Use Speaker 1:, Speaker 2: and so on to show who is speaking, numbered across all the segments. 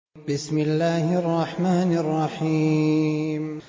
Speaker 1: بسم الله الرحمن الرحيم.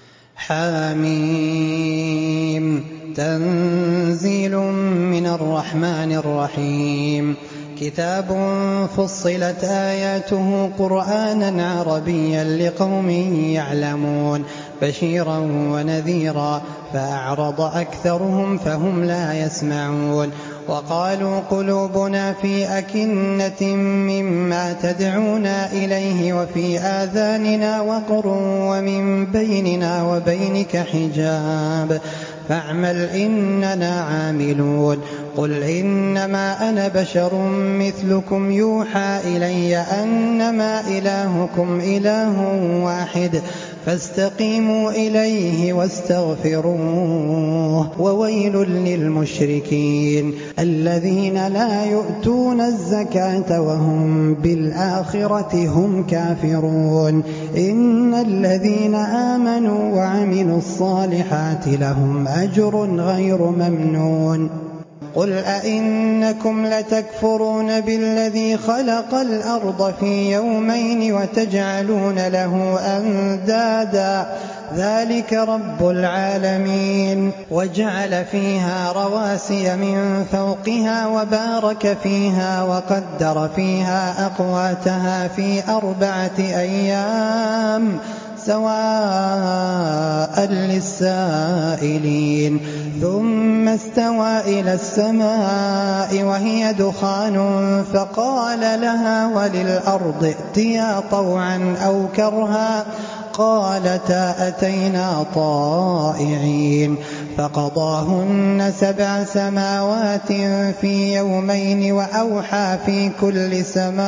Speaker 1: حميم. تنزيل من الرحمن الرحيم. كتاب فصلت آياته قرآنا عربيا لقوم يعلمون بشيرا ونذيرا فأعرض أكثرهم فهم لا يسمعون. وقالوا قلوبنا في أكنة مما تدعونا إليه وفي آذاننا وقر ومن بيننا وبينك حجاب فاعمل إننا عاملون. قل إنما أنا بشر مثلكم يوحى إلي أنما إلهكم إله واحد فاستقيموا إليه واستغفروه. وويل للمشركين الذين لا يؤتون الزكاة وهم بالآخرة هم كافرون. إن الذين آمنوا وعملوا الصالحات لهم أجر غير ممنون. قل أئنكم لتكفرون بالذي خلق الأرض في يومين وتجعلون له أندادا ذلك رب العالمين. وجعل فيها رواسي من فوقها وبارك فيها وقدر فيها أقواتها في 4 أيام سواء للسائلين. ثم استوى إلى السماء وهي دخان فقال لها وللأرض ائتيا طوعا أو كرها قالتا أتينا طائعين. فقضاهن 7 سماوات في يومين وأوحى في كل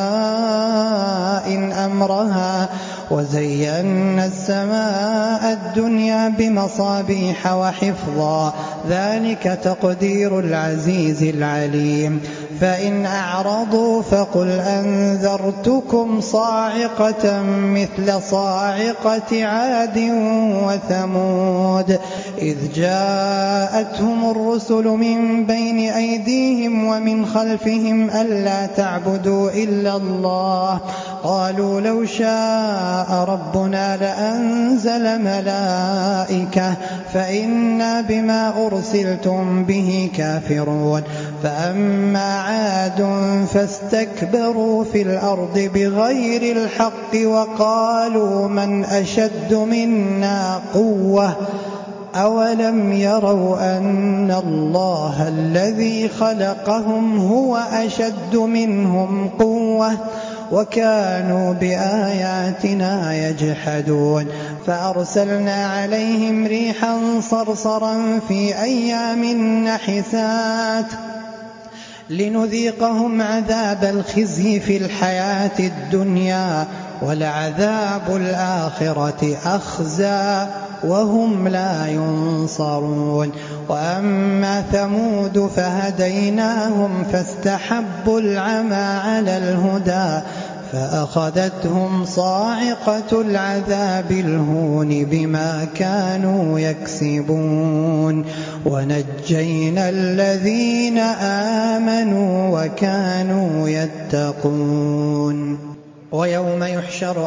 Speaker 1: سماء أمرها وزينا السماء الدنيا بمصابيح وحفظا ذلك تقدير العزيز العليم. فإن أعرضوا فقل أنذرتكم صاعقة مثل صاعقة عاد وثمود إذ جاءتهم الرسل من بين أيديهم ومن خلفهم ألا تعبدوا إلا الله قالوا لو شاء ربنا لأنزل ملائكة فإنا بما أرسلتم به كافرون. فأما عاد فاستكبروا في الأرض بغير الحق وقالوا من أشد منا قوة أولم يروا أن الله الذي خلقهم هو أشد منهم قوة وكانوا بآياتنا يجحدون. فأرسلنا عليهم ريحا صرصرا في أيام نحسات لنذيقهم عذاب الخزي في الحياة الدنيا ولعذاب الآخرة أخزى وهم لا ينصرون. وأما ثمود فهديناهم فاستحبوا العمى على الهدى فأخذتهم صاعقة العذاب الهون بما كانوا يكسبون. ونجينا الذين آمنوا وكانوا يتقون. ويوم يحشر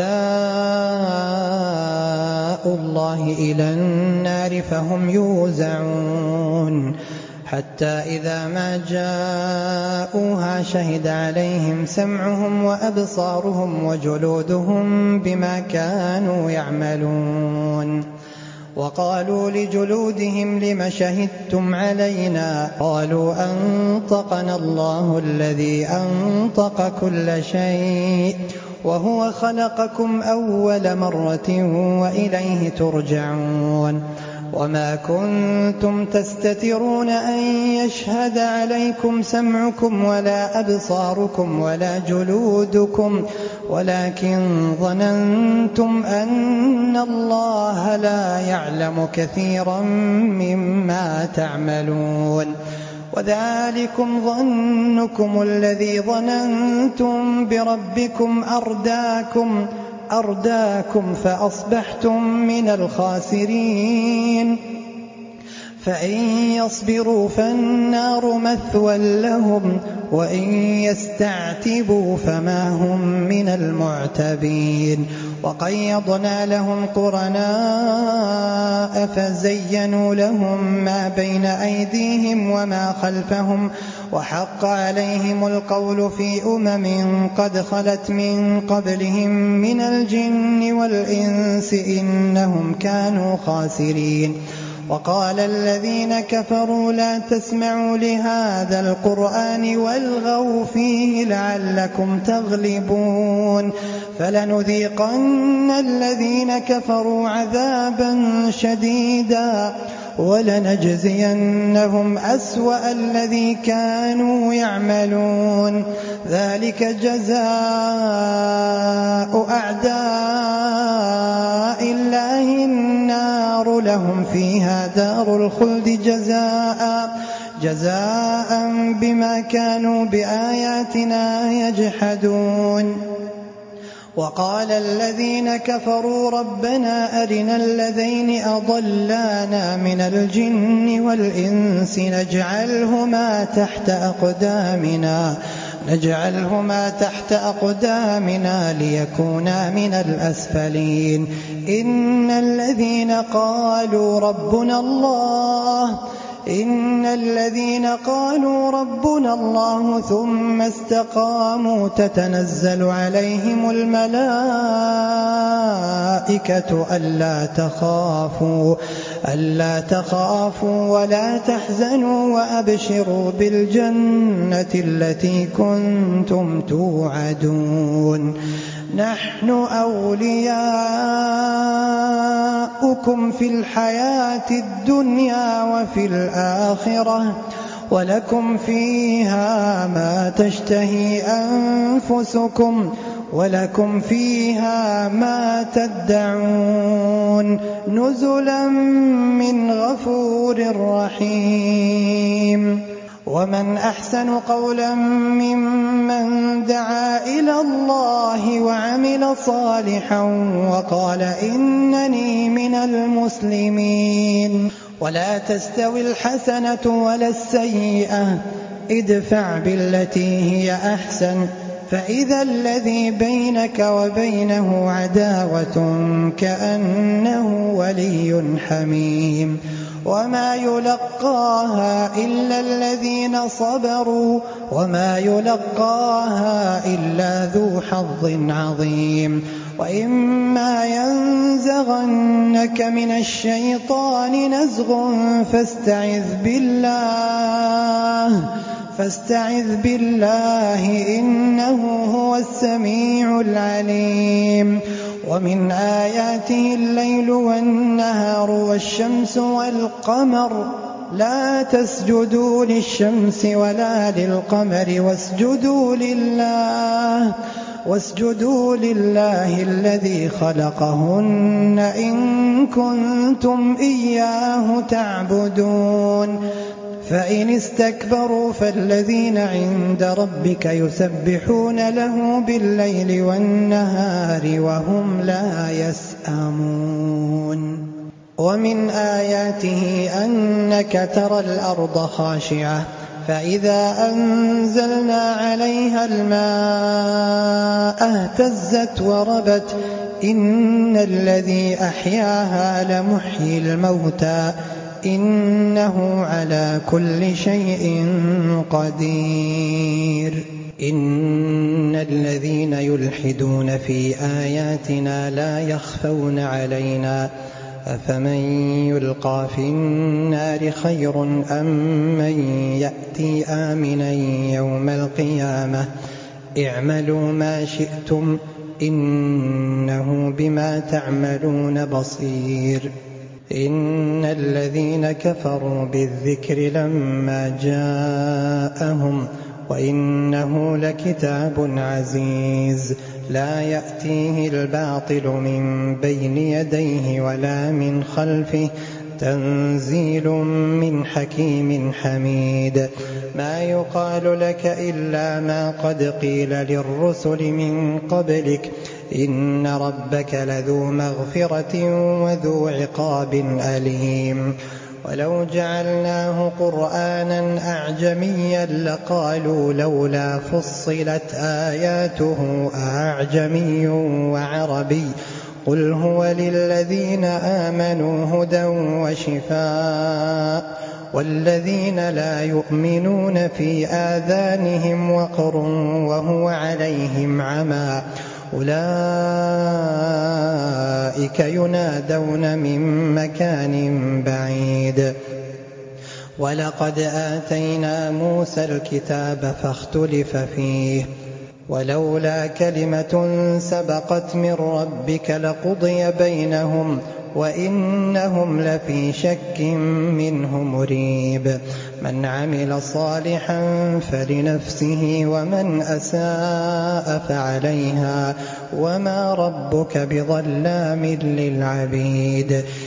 Speaker 1: أعداء الله إلى النار فهم يوزعون حتى إذا ما جاءوها شهد عليهم سمعهم وأبصارهم وجلودهم بما كانوا يعملون. وقالوا لجلودهم لم شهدتم علينا قالوا أنطقنا الله الذي أنطق كل شيء وهو خلقكم أول مرة وإليه ترجعون. وما كنتم تستترون أن يشهد عليكم سمعكم ولا أبصاركم ولا جلودكم ولكن ظننتم أن الله لا يعلم كثيرا مما تعملون. وذلكم ظنكم الذي ظننتم بربكم أرداكم فأصبحتم من الخاسرين. فإن يصبروا فالنار مثوى لهم وإن يستعتبوا فما هم من المعتبين. وقيضنا لهم قرناء فزينوا لهم ما بين أيديهم وما خلفهم وحق عليهم القول في قد خلت من قبلهم من الجن والإنس إنهم كانوا خاسرين. وقال الذين كفروا لا تسمعوا لهذا القرآن والغوا فيه لعلكم تغلبون. فلنذيقن الذين كفروا عذابا شديدا ولنجزينهم أسوأ الذي كانوا يعملون. ذلك جزاء أعداء الله النار لهم فيها دار الخلد جزاء بما كانوا بآياتنا يجحدون. وقال الذين كفروا ربنا أرنا الذين أضلانا من الجن والإنس نجعلهما تحت أقدامنا ليكونا من الأسفلين. إن الذين قالوا ربنا الله ثم استقاموا تتنزل عليهم الملائكة ألا تخافوا ولا تحزنوا وأبشروا بالجنة التي كنتم توعدون. نحن أولياؤكم في الحياة الدنيا وفي الآخرة ولكم فيها ما تشتهي أنفسكم ولكم فيها ما تدعون نزلا من غفور رحيم. ومن أحسن قولا ممن دعا إلى الله وعمل صالحا وقال إنني من المسلمين. ولا تستوي الحسنة ولا السيئة ادفع بالتي هي أحسن فإذا الذي بينك وبينه عداوة كأنه ولي حميم. وما يلقاها إلا الذين صبروا وما يلقاها إلا ذو حظ عظيم. وإما ينزغنك من الشيطان نزغ فاستعذ بالله إنه هو السميع العليم. ومن آياته الليل والنهار والشمس والقمر لا تسجدوا للشمس ولا للقمر واسجدوا لله الذي خلقهن إن كنتم إياه تعبدون. فإن استكبروا فالذين عند ربك يسبحون له بالليل والنهار وهم لا يسأمون. ومن آياته أنك ترى الأرض خاشعة فإذا أنزلنا عليها الماء اهتزت وربت إن الذي أحياها لمحيي الموتى إنه على كل شيء قدير. إن الذين يلحدون في آياتنا لا يخفون علينا أفمن يلقى في النار خير أم من يأتي آمنا يوم القيامة اعملوا ما شئتم إنه بما تعملون بصير. إن الذين كفروا بالذكر لما جاءهم وإنه لكتاب عزيز لا يأتيه الباطل من بين يديه ولا من خلفه تنزيل من حكيم حميد. ما يقال لك إلا ما قد قيل للرسل من قبلك إن ربك لذو مغفرة وذو عقاب أليم. ولو جعلناه قرآنا أعجميا لقالوا لولا فصلت آياته أعجمي وعربي قل هو للذين آمنوا هدى وشفاء والذين لا يؤمنون في آذانهم وقر وهو عليهم عمى أولئك ينادون من مكان بعيد ولقد آتينا موسى الكتاب فاختلف فيه ولولا كلمة سبقت من ربك لقضي بينهم وإنهم لفي شك منه مريب من عمل صالحا فلنفسه ومن أساء فعليها وما ربك بظلام للعبيد